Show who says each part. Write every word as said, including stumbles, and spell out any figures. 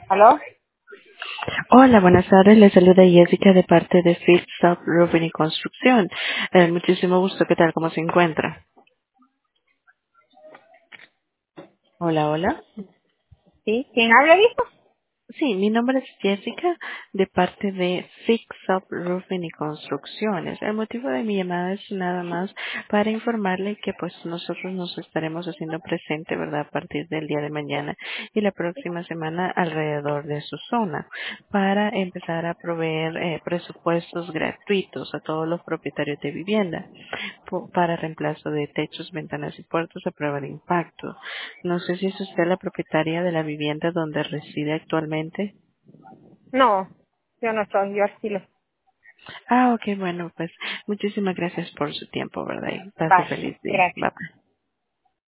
Speaker 1: ¿Aló?
Speaker 2: Hola, buenas tardes. Le saluda Jessica de parte de Fixed Up Roofing y Construcción. Eh, muchísimo gusto. ¿Qué tal? ¿Cómo se encuentra? Hola, hola.
Speaker 1: ¿Sí? ¿Quién habla, dijo?
Speaker 2: Sí, mi nombre es Jessica de parte de Fix Up Roofing y Construcciones. El motivo de mi llamada es nada más para informarle que pues nosotros nos estaremos haciendo presente, ¿verdad? A partir del día de mañana y la próxima semana alrededor de su zona para empezar a proveer eh, presupuestos gratuitos a todos los propietarios de vivienda po- para reemplazo de techos, ventanas y puertas a prueba de impacto. No sé si es usted la propietaria de la vivienda donde reside actualmente.
Speaker 1: No, yo no soy, yo alquilo.
Speaker 2: Ah, ok, bueno, pues muchísimas gracias por su tiempo, ¿verdad? Y pase
Speaker 1: Vale,
Speaker 2: feliz día.
Speaker 1: gracias.
Speaker 2: Bye bye.